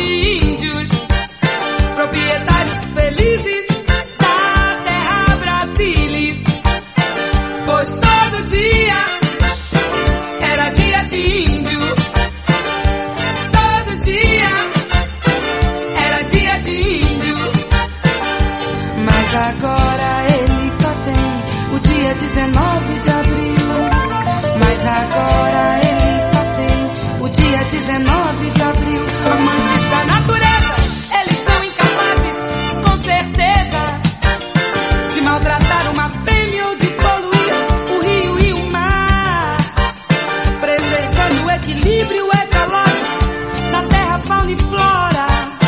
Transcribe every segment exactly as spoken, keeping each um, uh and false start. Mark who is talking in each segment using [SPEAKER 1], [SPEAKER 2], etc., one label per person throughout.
[SPEAKER 1] de índios, proprietários felizes da terra Brasilis. Pois todo dia era dia de índio, todo dia era dia de índio. Mas agora eles só têm o dia dezenove de abril. Mas agora eles só têm o dia dezenove de abril. Amantes da natureza, eles são incapazes, com certeza, de maltratar uma fêmea ou de poluir o rio e o mar, preservando o equilíbrio ecológico da terra, fauna e flora.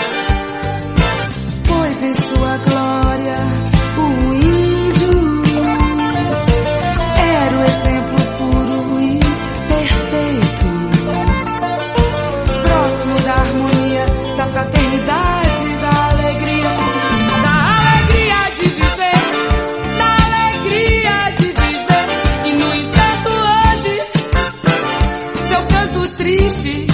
[SPEAKER 1] Pois em sua glória o índio era o exemplo puro e perfeito, próximo da harmonia, da fraternidade, da alegria, da alegria de viver, da alegria de viver. E no entanto hoje seu canto triste